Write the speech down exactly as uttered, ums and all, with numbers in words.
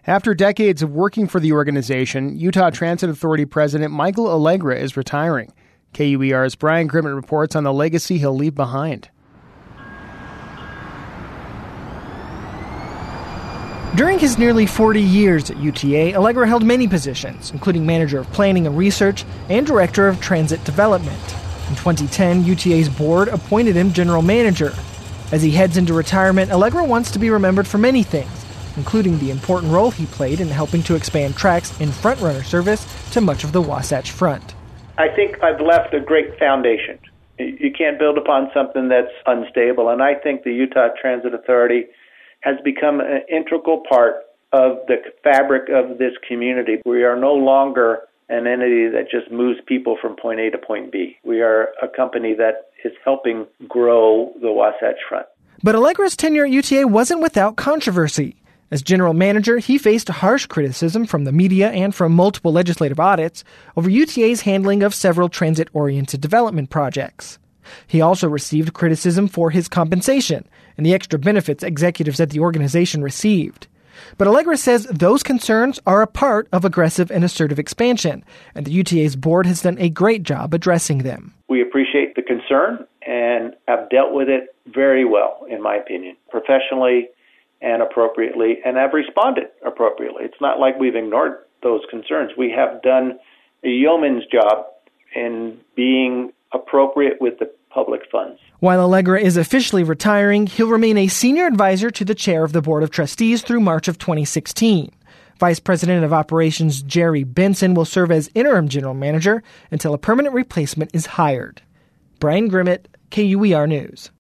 After decades of working for the organization, Utah Transit Authority President Michael Allegra is retiring. K U E R's Brian Grimmett reports on the legacy he'll leave behind. During his nearly forty years at U T A, Allegra held many positions, including Manager of Planning and Research and Director of Transit Development. In twenty ten, U T A's board appointed him General Manager. As he heads into retirement, Allegra wants to be remembered for many things, including the important role he played in helping to expand tracks in front-runner service to much of the Wasatch Front. I think I've left a great foundation. You can't build upon something that's unstable, and I think the Utah Transit Authority has become an integral part of the fabric of this community. We are no longer an entity that just moves people from point A to point B. We are a company that is helping grow the Wasatch Front. But Allegra's tenure at U T A wasn't without controversy. As general manager, he faced harsh criticism from the media and from multiple legislative audits over U T A's handling of several transit-oriented development projects. He also received criticism for his compensation and the extra benefits executives at the organization received. But Allegra says those concerns are a part of aggressive and assertive expansion, and the U T A's board has done a great job addressing them. We appreciate the concern and have dealt with it very well, in my opinion, professionally and appropriately, and have responded appropriately. It's not like we've ignored those concerns. We have done a yeoman's job in being appropriate with the public funds. While Allegra is officially retiring, he'll remain a senior advisor to the chair of the Board of Trustees through March of twenty sixteen. Vice President of Operations Jerry Benson will serve as interim general manager until a permanent replacement is hired. Brian Grimmett, K U E R News.